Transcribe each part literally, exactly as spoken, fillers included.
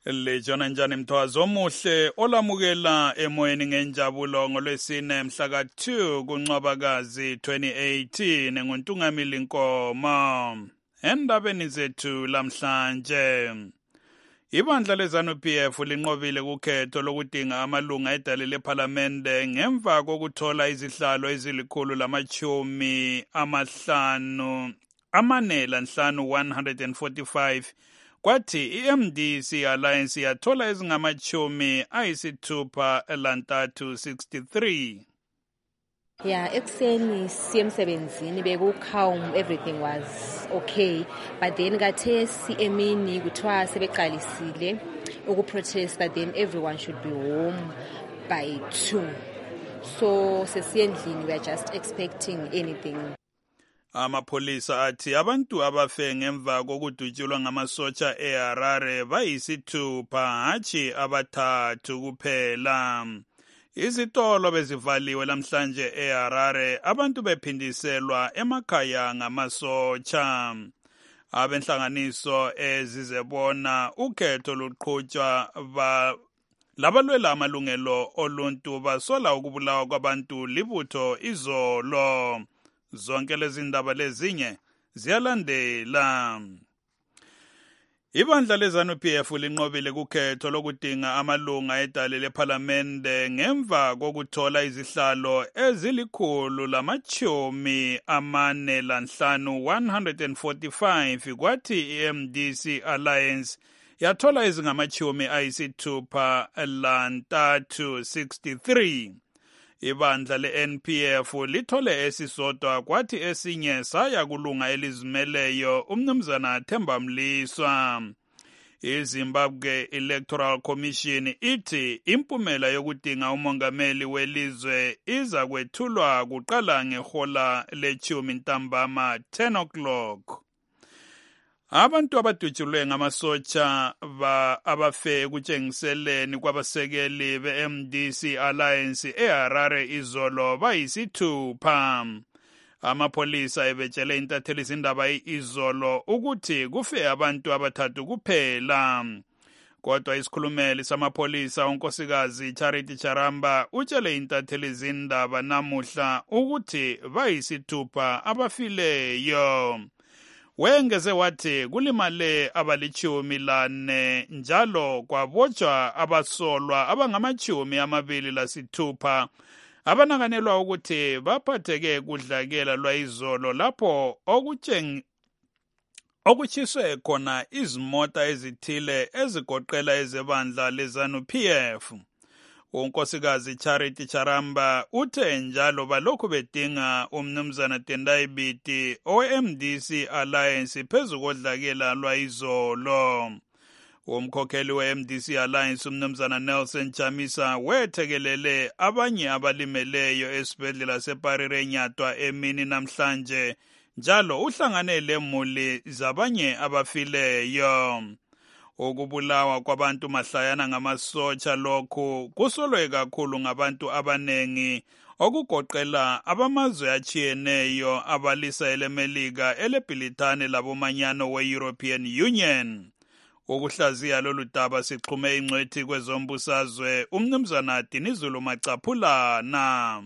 Lejona njani mthwazi omuhle olamukela emoyeni ngenjabulo ngolwesine mhla ka two kuNcwabakazi twenty eighteen nguNtungamili Nkomo. Endabeni zethu lamhlanje, ibandla leZANU-P F linqobile kukhetho lokudinga amalunga edale lephalamende ngemva kokuthola izihlalo ezilikhulu lamachumi amahlanu amane lanhlanu one hundred forty-five. Kwathi i-M D C Alliance yathola ezingamachumi ayisithupha lantathu sixty-three. Yeah, ekuseni siye emsebenzini bekukhawum everything was okay, but then kathe emini kuthiwa sebeqalisile ukuprotesta, then everyone should be home by two. So sesiyendlini, we are just expecting anything. Amapholisa athi abantu abafe ngemva kokudutshulwa ngamasotsha eHarare bayisithupha hatshi abathathu kuphela. Izitolo bezivaliwe lamhlanje eHarare, abantu bephindiselwa emakhaya ngamasotsha. Abenhlanganiso ezizebona ukhetho luqhutshwa ba labalwela amalungelo oluntu basola ukubulawa kwabantu libutho izolo. Zonke lezi ndaba lezinye ziyalandela. Ibandla leZANU-P F linqobile kukhetho lokudinga amalunga edale lephalamende ngemva kokuthola izihlalo ezilikhulu lamachumi amane lanhlanu one hundred forty-five. Kwathi i-M D C Alliance yathola ezingamachumi ayisithupha lantathu sixty-three. Ibandla le-N P F lithole esisodwa, kwathi esinye saya kulunga elizimeleyo umnumzana Themba Mliswa. iZimbabwe Electoral Commission ithi impumela yokudinga umongameli welizwe iza kwethulwa kuqala ngehola lechumi ntambama ten o'clock. Abantu abadutshulwe ngamasotsha ba abafe ekutshengiseleni kwabasekeli be-M D C Alliance eHarare izolo bayisithupha. Amapholisa ebetshele intatheli zindaba izolo ukuthi kufe abantu abathathu kuphela. Kodwa isikhulumeli samapholisa unkosikazi Charity Charamba utshele intatheli zindaba namuhla ukuthi bayisithupha abafileyo. Wengeze wathi kulimale abalichumi lane njalo kwabotshwa abasolwa abangamachumi amabili lasithupha abanakanelwa ukuthi baphatheke kudlakela lwayizolo lapho okutsheng okuchiswe khona izimota ezithile ezigoqela ezebandla leZANU-P F. Unkosikazi Charity Charamba uthe njalo balokhu bedinga umnumzana Tendai Biti owe-M D C Alliance phezu kodlakela lwayizolo. Umkhokheli we-M D C Alliance umnumzana Nelson Chamisa wethekelele abanye abalimeleyo esibhedlela seParire eNyatwa emini namhlanje, njalo uhlangane lemuli zabanye abafileyo. Ukubulawa kwabantu mahlayana ngamasotsha lokhu kusolwe kakhulu ngabantu abanengi okugoqela abamazwe achiyeneyo abalisa elemelika elebhilithane labomanyano we-European Union. Ukuhlaziya lolu daba sixhume ingcwethi kwezombusazwe umnumzana Dinizulu Macaphulana.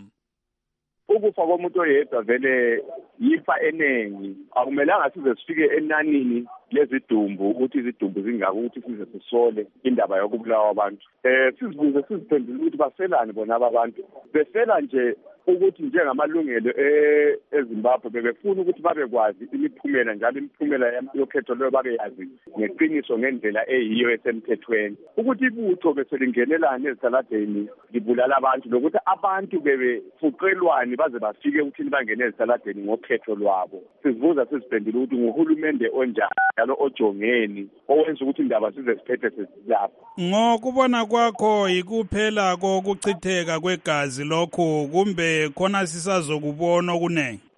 Ukufa komuntu oyedwa vele yifa enengi, akumelanga size sifike enanini lezidumbu ukuthi izidumbu zingaka ukuthi size sisole indaba yokubulawa abantu. Eh sizibuze siziphendule ukuthi baselani bona abantu. Besela nje ukuthi njengamalungelo eZimbabwe bebefuna ukuthi babekwazi imiphumela, njalo imiphumela yokhetho leyo babeyazi ngeqiniso ngendlela eyiyo esemthethweni. Ukuthi ibutho beselingenelana ezitaladeni libulala abantu, lokuthi abantu bebefuqelwani baze bafike ukuthi bangene ezitaladeni ngokhetho lwabo. Sizibuza siziphendule ukuthi nguhulumende onjani njalo ojongeni owenza ukuthi indaba size siphethe sesizapha. Ngokubona kwakho ikuphela kokuchitheka kwegazi lokho kumbe khona sisazokubona okunengi?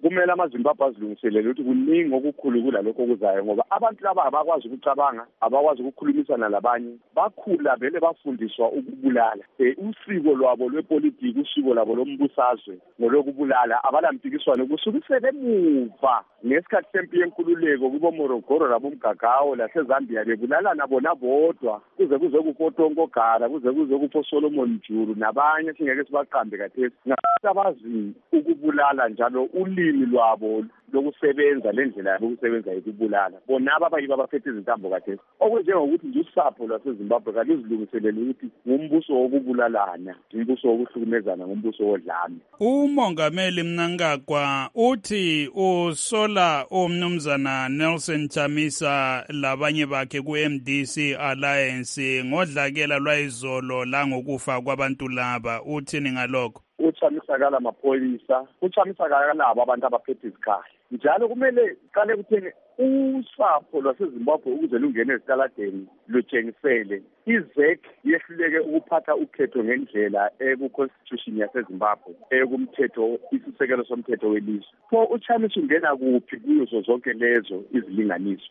kumele amaZimbabwe azilungiselele ukuthi kuningi okukhulu kulalokho okuzayo ngoba abantu laba abakwazi ukucabanga abakwazi ukukhulumisana labanye bakhula vele bafundiswa ukubulala eh usiko lwabo lwepolitiki usiko labo lombusazwe ngolokubulala abalampikiswano kusukisele emuva ngesikhathi sempi yenkululeko kubo Morogoro labomgagawo laseZambia bebulalana bona bodwa kuze kuze kufotongo gara kuze kuze kufo Solomon Juru nabanye singeke sibaqambe kathesi ngabazi ukubulala njalo ulimi lwabo lokusebenza lendlela yabo ukusebenza yokubulala bona ababayiba baphethe izintambo kathesi okwenjengokuthi nje usapho lwaseZimbabwe kaluzilungiselele ukuthi ngumbuso wokubulalana umbuso wokuhlukumezana ngumbuso wodlame. Umongameli Mnangagwa uthi usola umnumzana Nelson Chamisa labanye bakhe ku M D C Alliance ngodlakela lwayizolo la ngokufa kwabantu laba uthini ngalokho? Uchamisa kala amaphoyisa uchamisa kala labo abantu abaphethe izikhaya njalo kumele qale kutheni usapho lwaseZimbabwe ukuze lungene esitaladeni lutshengisele izek yehluleke ukuphatha ukhetho ngendlela eku-constitution yaseZimbabwe ekumthetho isisekelo somthetho welizwe so uchamisa ungena kuphi kuzo zonke lezo izilinganiso.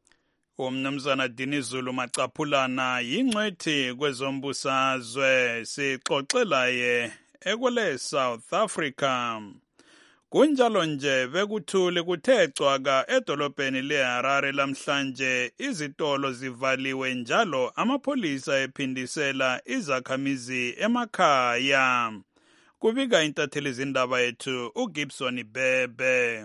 Umnumzana Dinizulu Macaphulana yingcwethi kwezombusazwe sixoxelaye ekwele South Africa. Kunjalo nje bekuthule kuthe cwaka edolobheni leHarare lamhlanje izitolo zivaliwe njalo amapholisa ephindisela izakhamizi emakhaya. Kubika intatheli zindaba yethu uGibson Bebe.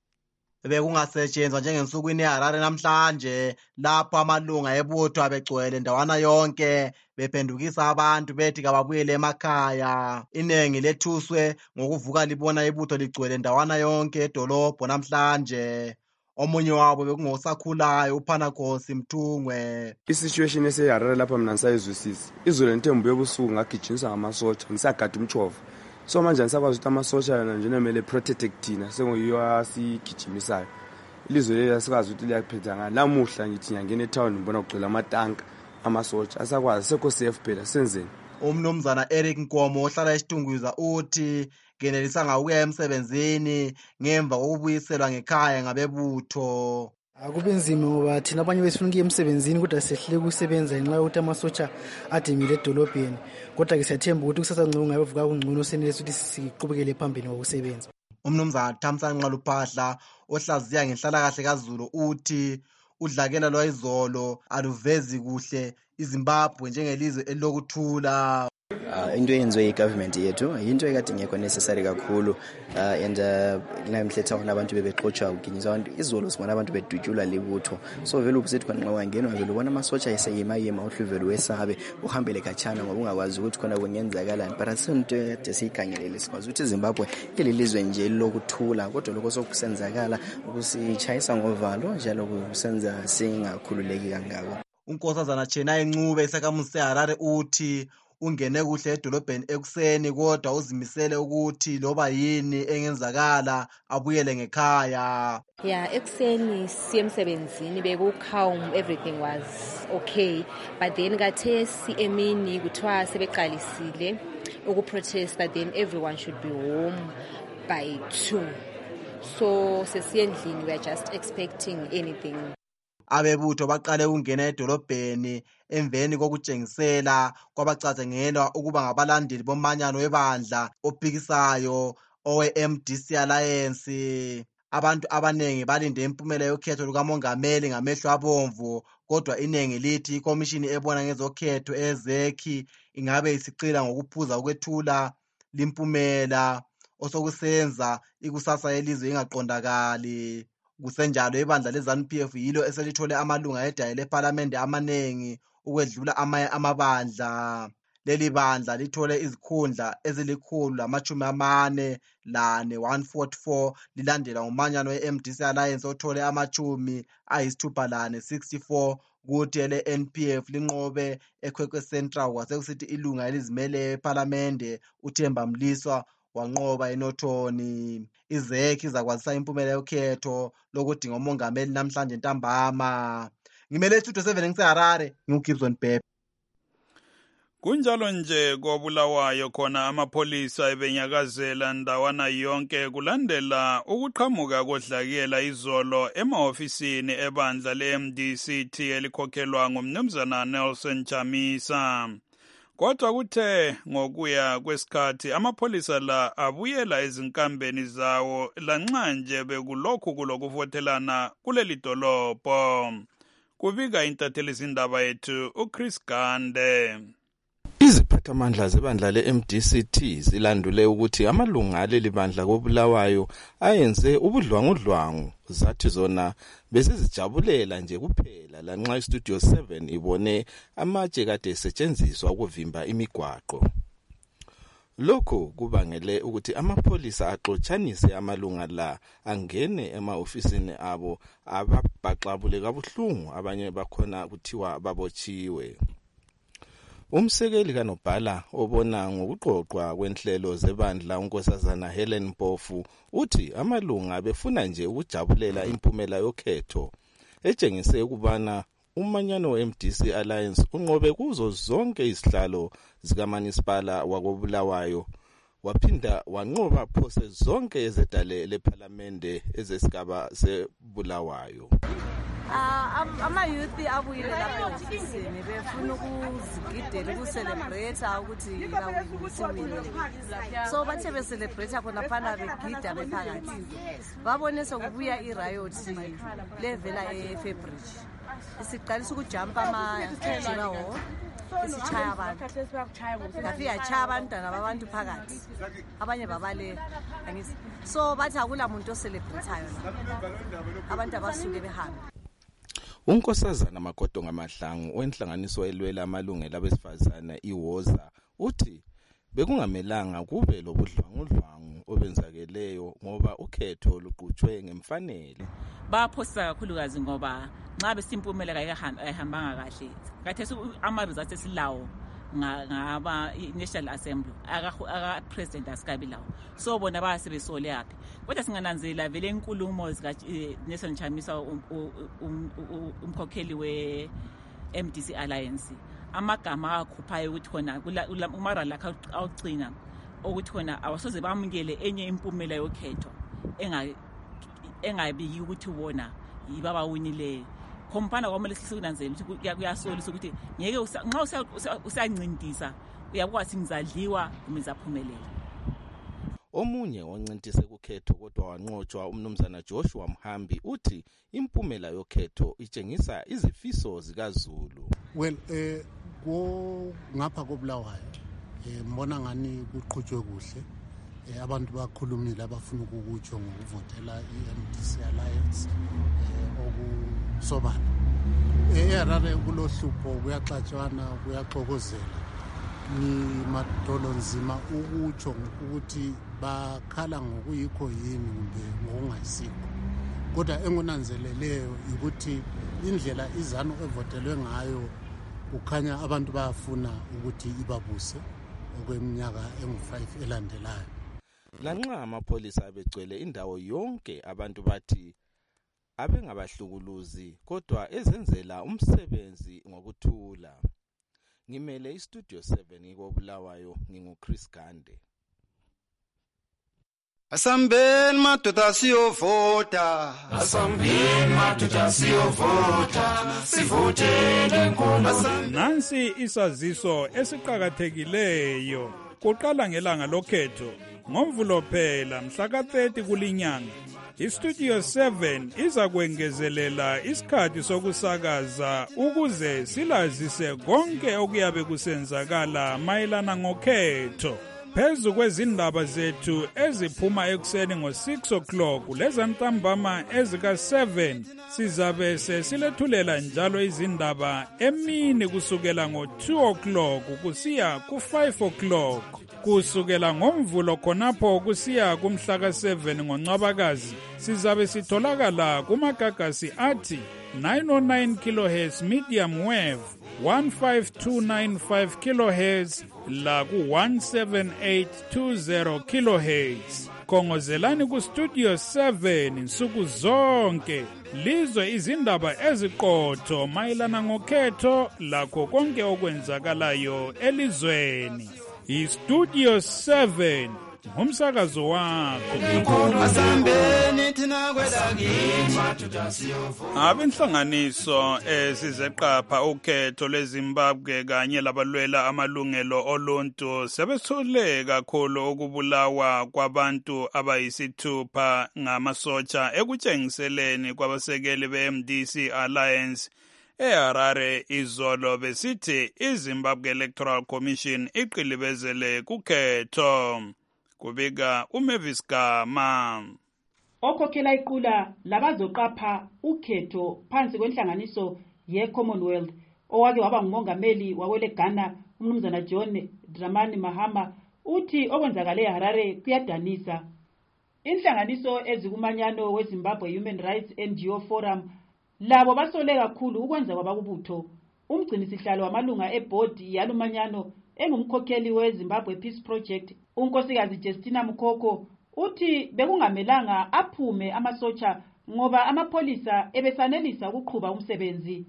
Bekungasetshenzwa njengensukwini eHarare namhlanje lapho amalunga ebutho abegcwele ndawana yonke bephendukisa abantu bethi kababuyele emakhaya. Inengi lethuswe ngokuvuka libona ibutho ligcwele ndawana yonke edolobho namhlanje. Omunye wabo bekungosakhulayo uPhanakhosi Mthungwe. Isituation eseHarare lapha mina ngisayizwisisa. Izolo ntembu yobusuku ngagijinyiswa ngamasotsha ngisagada umchovo. So manje ngisakwazi ukuthi amasosha nje nemele protect thina sengoyiyo asigijimisayo. Ilizwe leli asikwazi ukuthi liyaphetha ngala lamuhla ngithi ngiyangena etown ngibona kugcwele amatanka amasosha asakwazi sekho safe phela senzeni. Umnumzana Eric Nkomo ohlala eSitungwiza uthi ngenelisa ngawuya emsebenzini ngemva kokubuyiselwa ngekhaya ngabebutho. Akube nzima ngoba thina abanye besifuna ukuya emsebenzini kodwa sehlele ukusebenza ngenxa yokuthi amasotsha adimile edolobheni kodwa ke siyathemba ukuthi kusasa ngcono ngabe vuka kungcono senelisa ukuthi siqhubekele phambili ngokusebenza. Umnumzana Thamsanqa Luphahla ohlaziya ngenhlalakahle kaZulu uthi udlakela lwayizolo aluvezi kuhle iZimbabwe njengelizwe elokuthula. Uh, into yenziwe i-government yethu into ekade ngekho necessary kakhulu uh, and namhletha uh, abantu bebexotsha uginyisa abantu izolo sibona abantu bedutyulwa libutho so vele ubusethi khona nxa wangenwa vele ubona amasotsha eseyima yema uhluvelo wesabe uhambele khatshana ngoba ungakwazi ukuthi khona kungenzakalani but asinto ekade siyikhangelele sikwazi ukuthi iZimbabwe ililizwe nje lokuthula kodwa lokho sokusenzakala ukusitshayisa ngovalo njalo kusenza singakhululeki kangako. uNkosazana Chenai Ncube esakamuzi seHarare uthi ungene kuhle edolobheni ekuseni kodwa uzimisele ukuthi loba yini engenzakala abuyele ngekhaya. Yeah, ekuseni siye emsebenzini beku calm, everything was okay, but then kathesi emini kuthiwa sebeqalisile ukuprotesta, then everyone should be home by two. So sesiye endlini, we are just expecting anything. Abebutho baqale ukungena edolobheni emveni kokutshengisela kwabacazengelwa ukuba ngabalandeli bomanyano webandla ophikisayo owe M D C Alliance. Abantu abanengi balinde impumela yokhetho lukamongameli ngamehlo abomvu kodwa inengi lithi ikomishini ebona ngezokhetho ezekhi ingabe isicila ngokuphuza ukwethula limpumela osokusenza ikusasa yelizwe ingaqondakali. Kusenjalo ibandla leZANU P F yilo eselithole amalunga edayi lePhalamende amanengi ukwedlula amanye amabandla. Leli bandla lithole izikhundla ezilikhulu lamachumi amane lane one hundred forty-four lilandela ngomanyano we-M D C Alliance othole amachumi ayisithupha lane sixty-four kuthi ele N P F linqobe eKwekwe Central kwasekusithi ilunga elizimele ePhalamende uThemba Mliswa wanqoba eNothoni. Izekhi zakwazisa impumela yokhetho lokudinga umongameli namhlanje ntambama. Ngimele Studio seven ngiseHarare, ngiuGibson Bebe. Kunjalo nje koBulawayo khona amapholisa ebenyakazela ndawana yonke kulandela ukuqhamuka kodlakela izolo emaofisini ebandla le-M D C T elikhokhelwa ngumnumzana Nelson Chamisa. Kodwa kuthe ngokuya kwesikhathi amapholisa la abuyela ezinkambeni zawo lanxa nje bekulokhu kulokuvotelana kuleli dolobho. Kubika intatheli zindaba yethu uChris Gande. Iziphathamandla zebandla le-M D C T zilandule ukuthi amalunga aleli bandla koBulawayo ayenze ubudlwangudlwangu, zathi zona bezizijabulela nje kuphela lanxa iStudio seven ibone amatshe kade esetshenziswa ukuvimba imigwaqo. Lokho kubangele ukuthi amapholisa axotshanise amalunga la angene ema-ofisini abo ababhaxabule kabuhlungu, abanye bakhona kuthiwa babotshiwe. Umsekeli kaNobhala obona ngokuqoqwa kwenhlelo zebandla uNkosazana Helen Mpofu uthi amalunga befuna nje ukujabulela impumela yokhetho, etshengise ukubana umanyano we-M D C Alliance unqobe kuzo zonke izihlalo zikaManisipala wakoBulawayo, waphinda wanqoba phose zonke ezedale lephalamende ezesigaba seBulawayo. Ama-youth abuyile lapha ofisini befuna ukuzigidela ukucelebrate ukuthi siwinile, so bathe becelebrate khona phana begida bephakathi babone sokubuya i-riot levela eFebridge, isiqalisa ukujampa ama-jirawo isichaya abantu, ngafika yachaya abantwana babantu phakathi, abanye babaleka. So bathi akula muntu ocelebratayo la, abantu abasuke behambe. uNkosazana Makoto Ngamahlangu wenhlanganiso elwela amalungelo abesifazana iWoza uthi bekungamelanga kube lobudlwangudlwangu obenzakeleyo ngoba ukhetho luqhutshwe ngemfanele. Baphosa kakhulukazi ngoba nxa besimpumela ayihambanga kahle, kathesi ama-results esilawo ngaba National Assembly aka President asikabi lawo, so bona basebesole yaphi. Kodwa singananzela vele inkulumo zika Nelson Chamisa umkhokheli we-M D C Alliance, amagama akhuphayo ukuthi khona umara lakhe awugcina ukuthi khona awasoze bamukele enye impumela yokhetho engabiki ukuthi wona yibaba winileyo. Khompana kwamele sikunanzela ukuthi kuyasolisa ukuthi ngeke nxa usancintisa uyakwazi ngizadliwa umizaphumelela. Omunye oncintise kukhetho kodwa wanqotshwa umnumzana Joshua Mhambi uthi impumela yokhetho itshengisa izifiso zikaZulu. Well eh ko ngapha koBulawayo eh mbona ngani kuqhutshwe kuhle, eh abantu bakhulumile abafuna ukukutsho ngokuvotela i-M D C Alliance eh okusobala. Eh Harare kulohlupho kuyaxatshwana kuyaxokozela ni madolo nzima ukutsho ukuthi bakhala ngokuyikho yini kumbe ngokungayisiko. Kodwa engunanzeleleyo ukuthi indlela izanu evotelwe ngayo ukhanya abantu bayafuna ukuthi ibabuse okweminyaka engu five elandelayo. Lanxa amapholisa abegcwele indawo yonke, abantu bathi abengabahlukuluzi kodwa ezenzela umsebenzi ngokuthula. Ngimele iStudio seven koBulawayo, nginguChris Gande. Asambeni madoda siyovota, asambeni madoda siyovota, sivotele inkulumo. Nansi isaziso esiqhakathekileyo. Kuqala ngelanga lokhetho ngoMvulo phela mhla ka thirty kulinyanga. iStudio seven iza kwengezelela isikhathi sokusakaza ukuze silazise konke okuyabe kusenzakala mayelana ngokhetho. Phezu kwezindaba zethu eziphuma ekuseni ngo-six o'clock lezantambama ezika seven sizabe sesilethulela njalo izindaba emini kusukela ngo-two o'clock kusiya ku-five o'clock. Kusukela ngoMvulo khonapho kusiya kumhla ka seven ngoNcwabakazi sizabe sitholakala kumagagasi athi nine oh nine kilohertz medium wave, one five two nine five kilohertz la ku one seven eight two zero kilohertz. khongozelani ku Studio seven nsuku zonke lizwe izindaba eziqotho mayelana ngokhetho lakho konke okwenzakalayo elizweni. iStudio seven ngumsakazo wakho. Abenhlanganiso ezizeqapha ukhetho lweZimbabwe kanye labalwela amalungelo oluntu sebethule kakhulu ukubulawa kwabantu abayisithupha ngamasotsha ekutshengiseleni kwabasekeli be-M D C Alliance eHarare izolo besithi iZimbabwe Electoral Commission iqilibezele kukhetho. Kubika uMavis Gama. Okhokhela iqula labazoqapha ukhetho phansi kwenhlanganiso ye-Commonwealth owake waba ngumongameli wawele Ghana umnumzana John Dramani Mahama uthi okwenzakale eHarare kuyadanisa. Inhlanganiso ezikumanyano weZimbabwe Human Rights N G O Forum labo basole kakhulu ukwenza kwabakubutho. Umgcinisihlalo wamalunga ebhodi yalumanyano engumkhokheli weZimbabwe Peace Project unkosikazi Justina Mukoko uthi bekungamelanga aphume amasotsha ngoba amapholisa ebesanelisa ukuqhuba umsebenzi.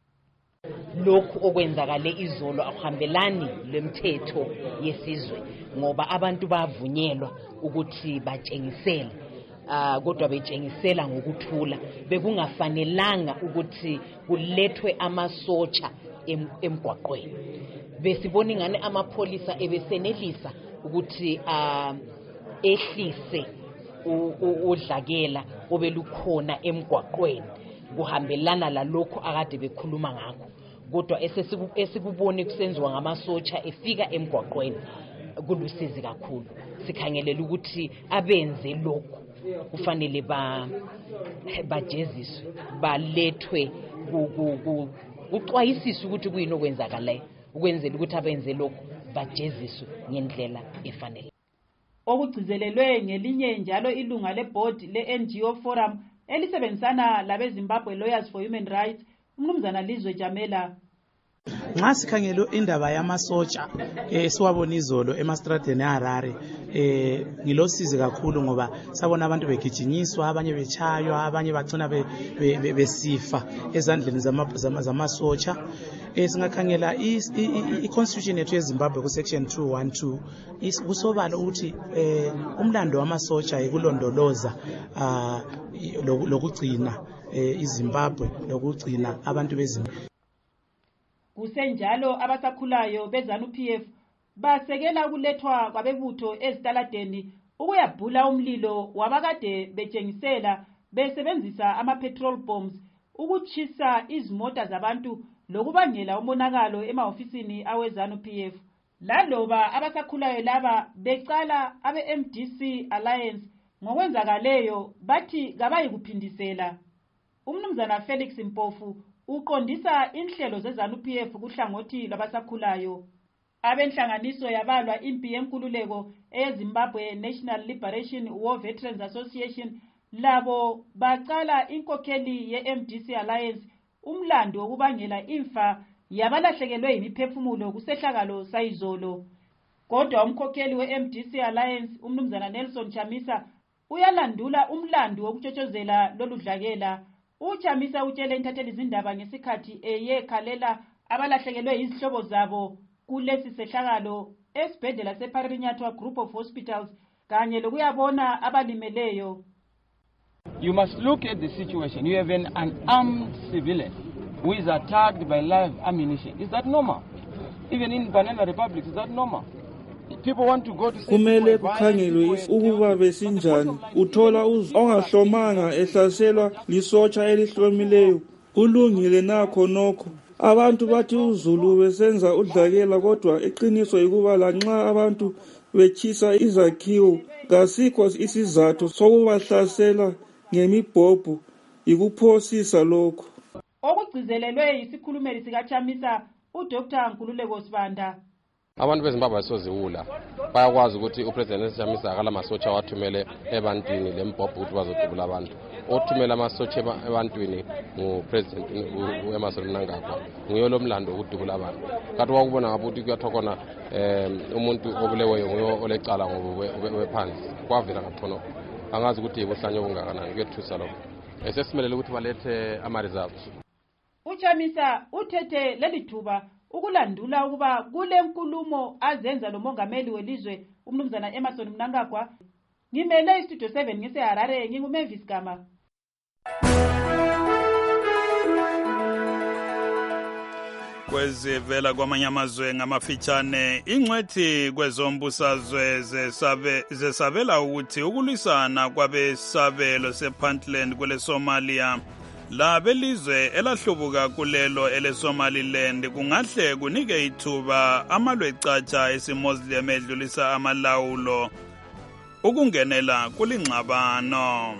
Lokhu okwenzakale izolo akuhambelani lemthetho yesizwe ngoba abantu bavunyelwa ukuthi batshengisele uh, kodwa betshengisela ngokuthula. Bekungafanelanga ukuthi kulethwe amasotsha em, emgwaqweni. Besibona ingane amapholisa ebesenelisa ukuthi uh, ehlise udlakela obelukhona emgwaqweni kuhambelana lalokho akade bekhuluma ngakho. Kodwa esikubone kusenziwa ngamasotsha efika emgwaqweni kulusizi kakhulu. Sikhangelela ukuthi abenze lokho kufanele ba bajeziswe balethwe kuxwayisiswe ukuthi kuyini okwenzakalayo ukwenzela ukuthi abenze lokho bajeziswe ngendlela efanele. Okugcizelelwe ngelinye njalo ilunga leboard le-N G O Forum elisebenzisana labeZimbabwe Lawyers for Human Rights umnumzana Lizwe Jamela. Nxa sikhangela indaba yamasotsha eh siwabona izolo emastradeni eHarare eh ngilosizi kakhulu ngoba sabona abantu begijinyiswa abanye bechaywa abanye bagcina besifa ezandleni zamasotsha. Eh singakhangela i-constitution yethu yeZimbabwe ku section two twelve kusobala ukuthi eh umlando wamasotsha ikulondoloza lokugcina iZimbabwe lokugcina abantu beZimbabwe. Kusenjalo abasakhulayo bezanu P F basekela ukulethwa kwabebutho ezitaladeni ukuyabhula umlilo wabakade betshengisela besebenzisa ama-petrol bombs ukuchisa izimota zabantu lokubangela umonakalo emahofisini awezanu P F. Laloba abasakhulayo laba becala abe-M D C Alliance ngokwenzakaleyo bathi kabayi kuphindisela. Umnumzana Felix Mpofu uqondisa inhlelo zezanu P F kuhlangothi lwabasakhulayo. Abenhlanganiso yabalwa impi yenkululeko eZimbabwe National Liberation War Veterans Association labo bacala inkokheli ye-M D C Alliance umlando wokubangela imfa yabalahlekelwe imiphefumulo kusehlakalo sayizolo. Kodwa umkhokheli we-M D C Alliance umnumzana Nelson Chamisa uyalandula umlando wokutshotshozela loludlakela. Uchamisa utshele intatheli izindaba ngesikhathi eyekhalela abalahlekelwe izihlobo zabo kulesi sehlakalo esibhedlela seParinyatwa Group of Hospitals kanye lokuyabona abalimeleyo. You must look at the situation. You have an unarmed civilian who is attacked by live ammunition. Is that normal? Even in Banana Republic, is that normal? Kumele kukhangelwe ukuba besinjani uthola ongahlomanga ehlaselwa lisotsha elihlomileyo kulungile nakho nokho. Abantu bathi uZulu besenza udlakela kodwa eqiniso ikuba lanxa abantu bechisa izakhiwo kasikho isizathu sokubahlasela ngemibhobho ikuphosisa lokho. Okugcizelelwe isikhulumeli sikaChamisa uDr Nkululeko Sibanda. Abantu beZimbabwe basoziwula bayakwazi ukuthi uPresident Chamisa akala masotsha wathumele ebantwini lembhobho ukuthi bazodubula abantu. othumela amasotsha ebantwini ngupresident u-Emmerson Mnangagwa nguyo lo mlando wokudubula abantu kanti wakubona ngapha ukuthi kuyathokona um umuntu obuleweyo nguyo olecala ngobephansi kwavela ngaphono angazi ukuthi ibuhlanye obungakanani kuyethusa lokho esesimelele ukuthi balethe ama-results. uChamisa uthethe leli thuba ukulandula ukuba kule nkulumo azenza lo mongameli welizwe umnumzana Emmerson Mnangagwa. Ngimele istudio seven ngiseHarare nginguMavis Gama. Kwezivela kwamanye amazwe ngamafitshane ingcwethi kwezombusazwe zesabela ukuthi ukulwisana kwabesabelo sePuntland kwele Somalia labelizwe elahlubuka kulelo ele Somaliland kungahle kunike ithuba amalwecatsha esiMuslim edlulisa amalawulo ukungenela kulingxabano.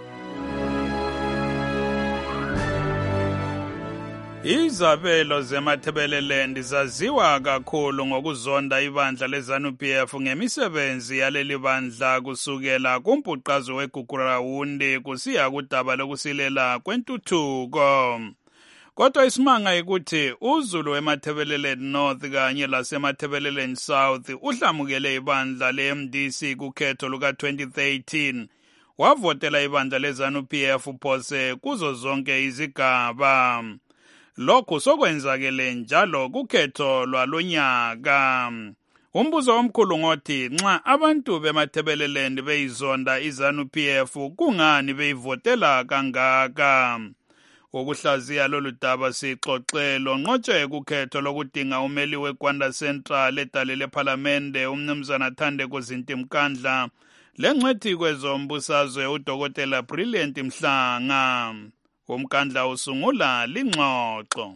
Izabelo zemathebeleland zaziwa kakhulu ngokuzonda ibandla leZANU-P F ngemisebenzi yaleli bandla kusukela kumbhuqazo weGugurawundi kusiya kudaba lokusilela kwentuthuko. Kodwa isimanga ukuthi uZulu wemathebeleland North kanye lasemathebeleland South uhlamukele ibandla le-M D C kukhetho luka twenty thirteen. Wavotela ibandla leZANU-P F phose kuzo zonke izigaba. Lokhu sokwenzakele njalo kukhetho lwalonyaka. Umbuzo omkhulu ngothi nxa abantu bemathebeleland beyizonda iZANU-P F kungani beyivotela kangaka? Ukuhlaziya lolu daba sixoxelo nqotshe kukhetho lokudinga umeli weGwanda Central edale lePhalamende umnumzana Thandeko Zintimkandla lengcwethi kwezombusazwe uDokotela Brilliant Mhlanga. Umkandla usungula lingxoxo.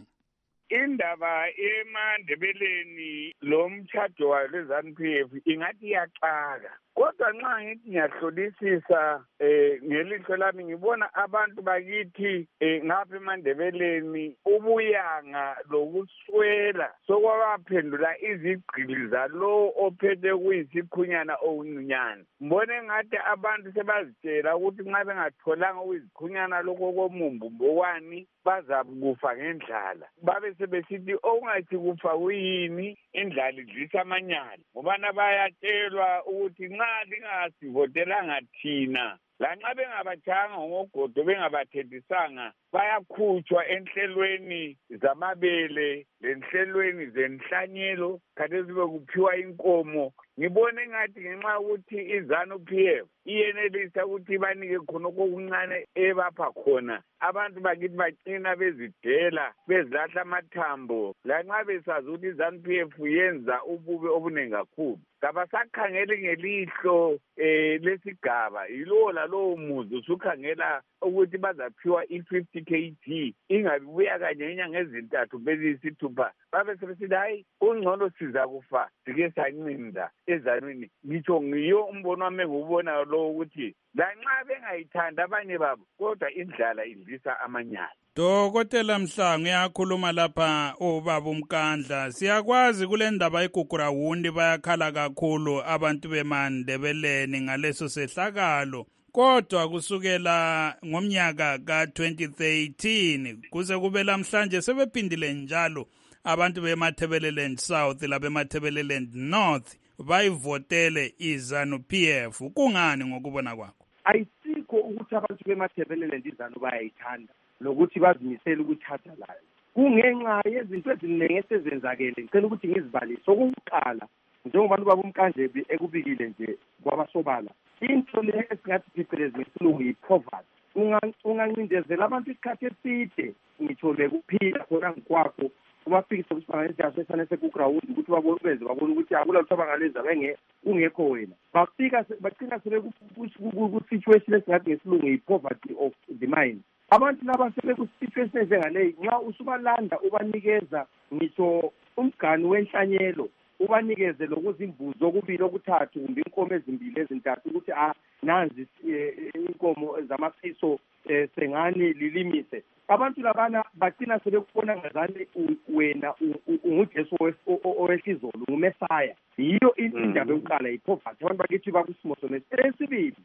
Indaba eMandebeleni lo mtshado wa leZANU-P F ingathi iyaqaka. Kodwa nxa ngithi ngiyahlolisisa eh ngelihlo lami ngibona abantu bakithi eh ngapha eMandebeleni ubuyanga lokuswela sokwabaphendula izigqili zalo ophethe kuyisikhunyana okuncinyane. Mbone ngathi abantu sebazitshela ukuthi nxa bengatholanga ukuzikhunyana lokho komumbu mbowani bazakufa ngendlala. Babe sebesithi okungathi kufa kuyini indlala idlisa amanyala. Ngobana bayatshelwa ukuthi nxa lingasivotelanga thina lanxa bengabatshanga ngogodo bengabathendisanga bayakhutshwa enhlelweni zamabele lenhlelweni zenhlanyelo khathesi bekuphiwa inkomo. Ngibone ngathi ngenxa ukuthi iZANU-P F iyenelisa ukuthi banike khona okuncane ebapha khona abantu bakithi bacina bezidela bezilahla amathambo lanxa besazi ukuthi iZANU-P F yenza ububi obuningi kakhulu. Kabasakhangeli ngelihlo eh lesigaba yilowo lalowo muzi usukhangela ukuthi bazaphiwa i-fifty kilograms ingabi buya kanye inyanga ezintathu beziyisithupha babe sebesithi hayi ungcono siza kufa sike sancinda eZanwini. Ngitsho ngiyo umbono wami ngubona lo ukuthi lanxa bengayithanda abanye babo kodwa indlala idlisa amanyala. Dokotela Mhlanga uyakhuluma lapha ubaba uMkandla. Siyakwazi kule ndaba eGugurawundi bayakhala kakhulu abantu beMandebeleni ngaleso sehlakalo. Kodwa kusukela ngomnyaka ka twenty thirteen kuze kube lamhlanje sebephindile njalo abantu beMathebeleland South labeMathebeleland North bayivotele iZANU-P F. Kungani ngokubona kwakho? Ayisikho ukuthi abantu beMathebeleland iZANU bayayithanda lokuthi bazimisela ukuthatha layo. Kungenxa yezinto eziningi esezenzakele ngicela ukuthi ngizibalise. Okokuqala njengoba ubaba uMkandla ekubikile nje kwabasobala into le esingathi phecelezi ngesilungu yi-poverty. Ungancindezela abantu isikhathi eside ngitsho bekuphila khona ngikwakho ubafikise ukuthi bangayenza sesane seGugurawundi ukuthi babone benze babone ukuthi akula lutho abangalenza benge ungekho wena. Bafika bagcina sebe ku-situation esingathi ngesilungu yi-poverty of the mind. Abantu laba sebeku-situation ezengaleyi nxa usubalanda ubanikeza ngitsho umgani wenhlanyelo ubanikeze lokuzimbuzi okubili okuthathu kumbe inkomo ezimbili ezintathu ukuthi ah nanzi inkomo zamafiso sengani lilimise. Abantu labana bagcina sebekubona ngazani wena unguJesu owehlizolo ngumesaya. Yiyo indaba yokuqala ipoverty. Abantu bakithi bakusimo sona. Esibili imathi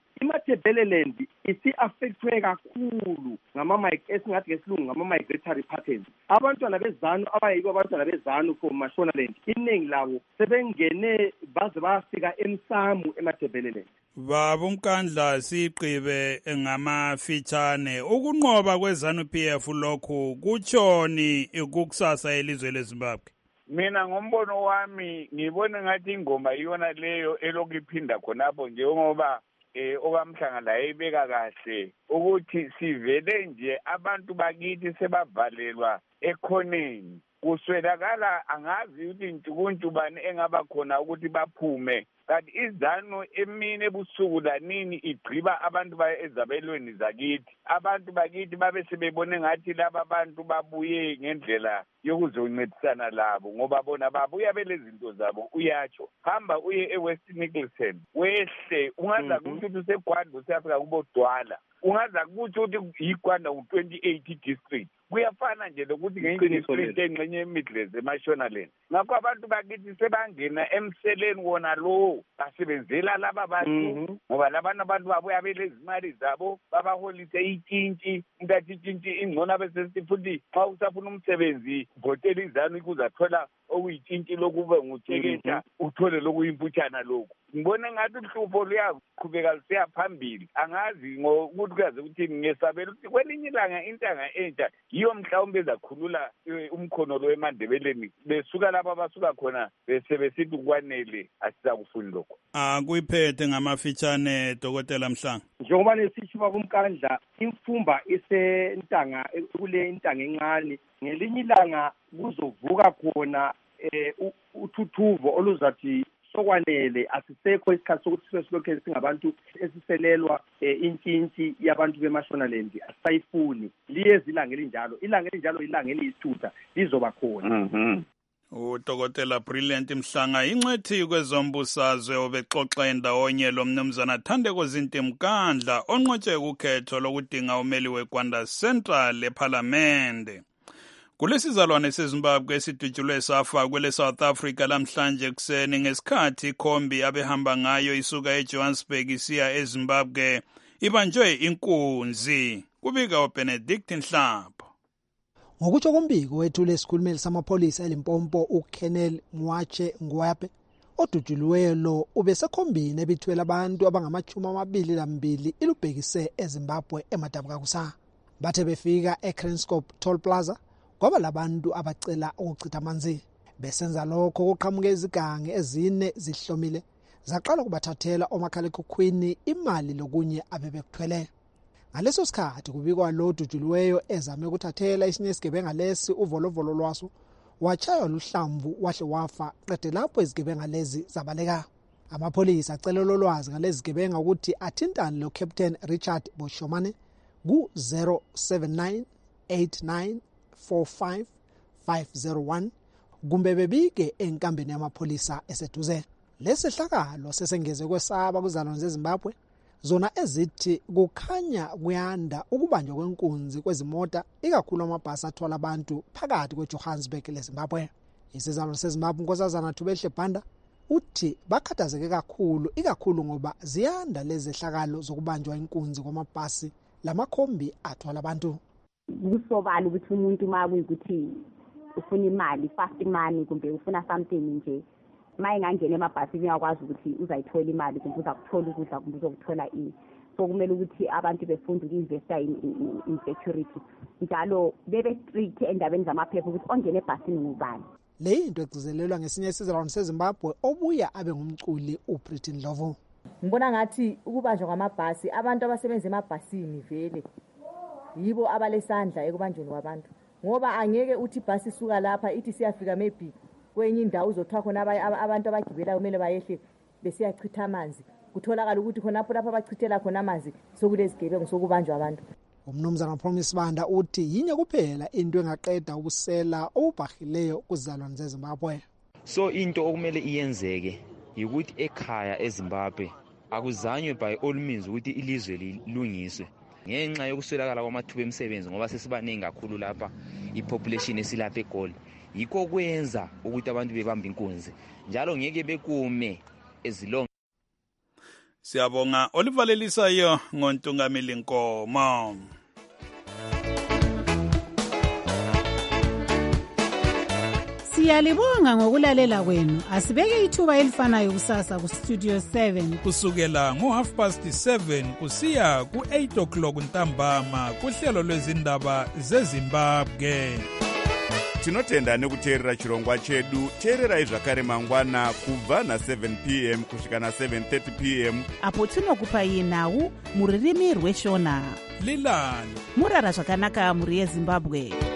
imathebeleland isi-affectwe kakhulu esingathi ngesilungu ngama-migratory patterns. Abantwana bezanu abayibo abantwana bezanu from Mashonaland iningi labo sebengene baze bayafika emsamu emathebeleland. Baba uMkandla siqibe ngamafitshane ukunqoba kwezanu P F lokhu kutshoni ukukusasa elizwe leZimbabwe. Mina ngombono wami ngibona ngathi ingoma iyona leyo elokhu iphinda khonapho njengoba eh okamhlanga ayibeka kahle ukuthi sivele nje abantu bakithi sebavalelwa ekhoneni. Kuswelakala angazi ukuthi intukuntubani engaba khona ukuthi baphume. Kanti izanu emini ebusuku lanini igqiba abantu baye ezabelweni zakithi. Abantu bakithi babe sebebone ngathi laba bantu babuye ngendlela yokuzoncedisana labo ngoba bona babuya belezinto zabo uyatsho. Hamba uye eWest Nicholson wehle ungaza ukuthi useGwanda usiyafika kubodwala. Ungaza ukuthi uthi yiGwanda u-twenty-eight district. Kuyafana nje lokuthi ngeyidistrict engxenye eMidlands eMashonaland. Ngakho abantu bakithi sebangena emseleni wona lo basebenzela laba bantu ngoba labantu abantu babuya belezimali zabo babaholise itshintshi ingathi itshintshi ingcono bese futhi xa usafuna umsebenzi ngotela izanu ikuzathola okuyitshintshi lokube ngutheketha uthole lokuyimputshana lokho. Ngibona ngathi uhlupho luyaqhubeka lusiya phambili. Angazi ngokuthi kuyaze ukuthi ngesabela ukuthi kwelinye ilanga intanga entsha yiyo mhlawumbe ezakhulula umkhono lo eMandebeleni besuka lapha basuka khona bese besithi kwanele asizakufuni lokho. Ah kuyiphethe ngamafitshane Dokotela Mhlanga. Njengoba nesisho bakumkandla imfumba isentanga kule intanga encane ngelinye ilanga kuzovuka khona eh uthuthuvo oluzathi sokwanele asisekho isikhathi sokuthi sesilokhe singabantu esiselelwa intshintshi yabantu beMashonaland asayifuni liyezi ilanga elinjalo ilanga elinjalo ilanga eliyisithutha lizoba khona. uDokotela Brilliant Mhlanga ingcethi kwezombusazwe obexoxa endawonye lo mnumzana Thandeko Zinti Mkandla onqotshe ukhetho lokudinga umeli weGwanda Central eParliament. Kulesizalwane seZimbabwe esidutshulwe safa kwele South Africa lamhlanje kuseni ngesikhathi ikhombi abehamba ngayo isuka eJohannesburg isiya eZimbabwe ibanjwe inkunzi. Kubika uBenedict Nhlapho. Ngokutsho kombiko wethule esikhulumeli samapholisa eLimpopo uKennel Mwache Ngwape odutshulweyo lo ubesekhombini ebithwele abantu abangamachumi amabili lambili ilubhekise eZimbabwe eMadabukakusa. Bathe befika eCranscop Toll Plaza kwaba labantu abacela ukuchitha amanzi besenza lokho kuqhamuke izigange ezine zihlomile zaqala kubathathela omakhalekhukhwini imali lokunye abebekuthwele. Ngaleso sikhathi kubikwa lo dutshulweyo ezame ukuthathela isinye isigebenga lesi uvolovolo lwaso wachaywa luhlamvu wahle wafa qede lapho izigebenga lezi zabaleka. Amapholisa acela lolwazi ngalezi zigebenga ukuthi athintane lo Captain Richard Boshomane ku zero seven nine eight nine four five five zero one kumbe bebike enkambeni yamapholisa eseduze. Lesehlakalo sesengeze kwesaba kuzalwane zeZimbabwe zona ezithi kukhanya kuyanda ukubanjwa kwenkunzi kwezimota ikakhulu amabhasi athwala abantu phakathi kweJohannesburg leZimbabwe. Isizalwane seZimbabwe Nkosazana Thubelihle Banda uthi bakhathazeke kakhulu ikakhulu ngoba ziyanda lezehlakalo zokubanjwa inkunzi kwamabhasi lamakhombi athwala abantu. Kusobala ukuthi umuntu makuyi ukuthi ufuna imali fast money kumbe ufuna something nje maye ngangena emabhasini uyakwazi ukuthi uzayithola imali kumbe uzakuthola ukudla kumbe uzokuthola ini. So kumele ukuthi abantu befunda uku-investa in, in security njalo bebe strict endabeni zamaphepha ukuthi ongena ebhasini ngubani. Le into egcizelelwa ngesinye isizalwane seZimbabwe obuya abe ngumculi uPretty Ndlovu. Ngibona ngathi ukubanjwa kwamabhasi abantu abasebenza emabhasini vele yibo abalesandla ekubanjweni kwabantu ngoba angeke uthi ibhasi isuka lapha ithi siyafika maybe kwenye indawo uzothiwa khona abantu abagibela kumele bayehle besiyachitha amanzi kutholakala ukuthi khonapho lapho abachithela khona amanzi sokulezigebengu sokubanjwa abantu. Umnumzana Promise Banda uthi yinye kuphela into engaqeda ubusela obubhahileyo kuzalwane zeZimbabwe. So into okumele iyenzeke ukuthi ekhaya eZimbabwe akuzanywe by all means ukuthi ilizwe lilungiswe ngenxa yokuswelakala kwamathuba emisebenzi ngoba sesibaningi kakhulu lapha ipopulation esilapha eGoli. Yikho kwenza ukuthi abantu bebambe inkunzi njalo ngeke bekume ezilonga. Siyabonga olivalelisayo ngontungameli Nkomo. Siyalibonga ngokulalela kwenu. Asibeke ithuba elifanayo kusasa ku Studio seven. Kusukela ngo half past seven kusiya ku eight o'clock ntambama kuhlelo lwezindaba zeZimbabwe. Tinotenda nekuteerera chirongwa chedu. Teererai zvakare mangwana kubva na seven p m kusvika na seven thirty p m apo tinokupai nhau muririmi rweshona. Lilani murara zvakanaka muri yeZimbabwe.